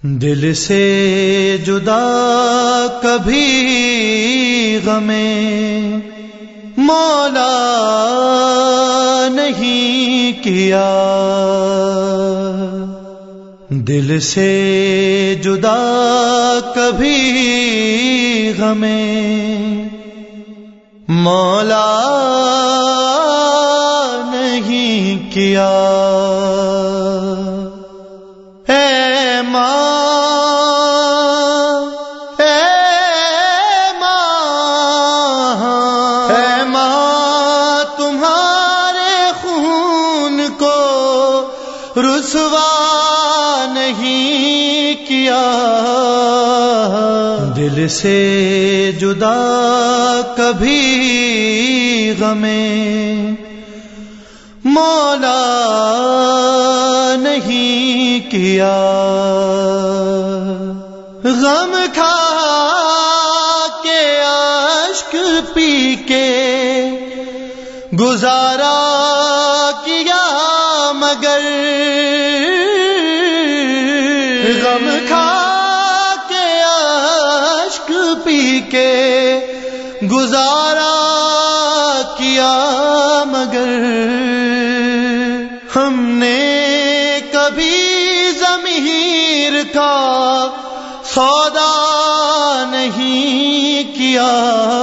دل سے جدا کبھی غمیں مولا نہیں کیا، دل سے جدا کبھی غمیں مولا نہیں کیا۔ رسوا نہیں کیا، دل سے جدا کبھی غمیں مولا نہیں کیا۔ غم کھا کے اشک پی کے گزارا کیا، مگر غم کھا کے اشک پی کے گزارا کیا، مگر ہم نے کبھی ضمیر کا سودا نہیں کیا،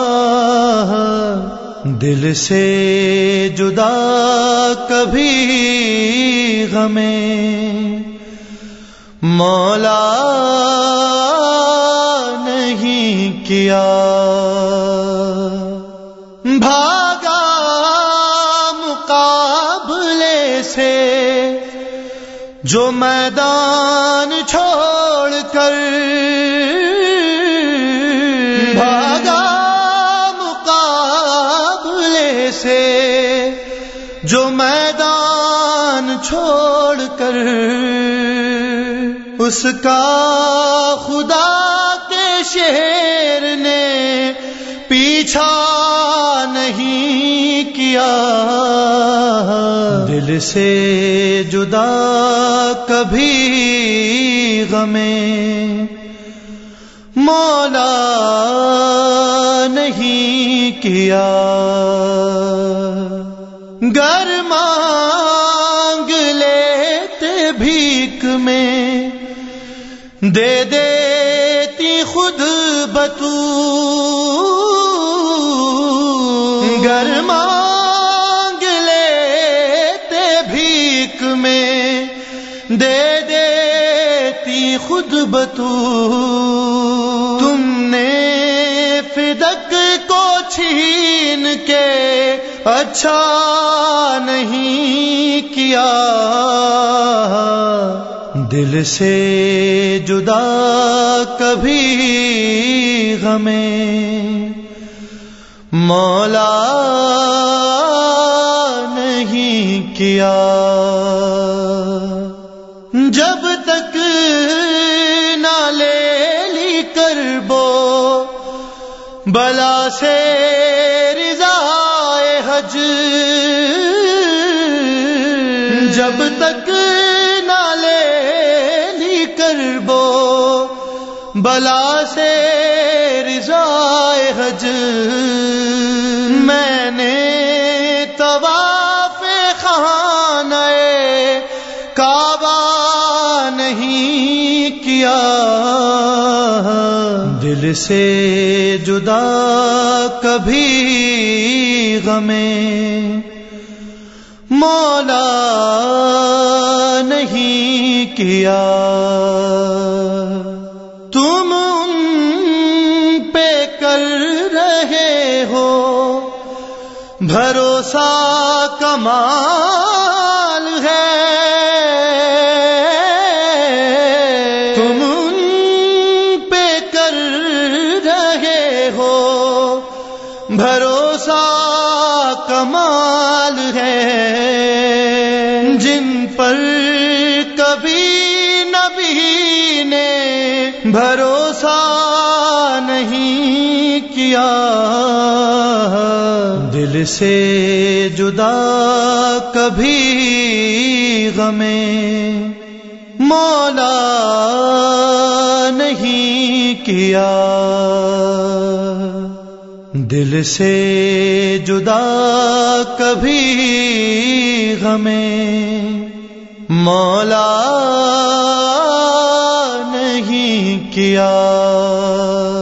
دل سے جدا کبھی غمیں مولا نہیں کیا۔ بھاگا مقابلے سے جو میدان چھوڑ کر، بھاگا مقابلے سے جو میدان چھوڑ کر، اس کا خدا کے شیر نے پیچھا نہیں کیا، دل سے جدا کبھی غمیں مولا نہیں کیا۔ گر مانگ لیتے بھیک میں دے دیتی خود بتو، گر مانگ لیتے بھیک میں دے دیتی خود بتو، تم نے فدق کو چھین کے اچھا نہیں کیا، دل سے جدا کبھی غمیں مولا نہیں کیا۔ جب تک نہ لے لی کربو بلا سے رضائے حج، جب تک نہ لے لی کربو بلا سے رضائے حج، میں نے طواف خانہ کعبہ نہیں کیا، دل سے جدا کبھی غمیں مولا نہیں کیا۔ تم ان پہ کر رہے ہو بھروسہ کمال ہے، تم ان پہ کر رہے ہو بھروسہ کمال ہے، جن پر کبھی نبی نے بھروسہ نہیں کیا، دل سے جدا کبھی غمیں مولا دل سے جدا کبھی ہمیں مولا نہیں کیا،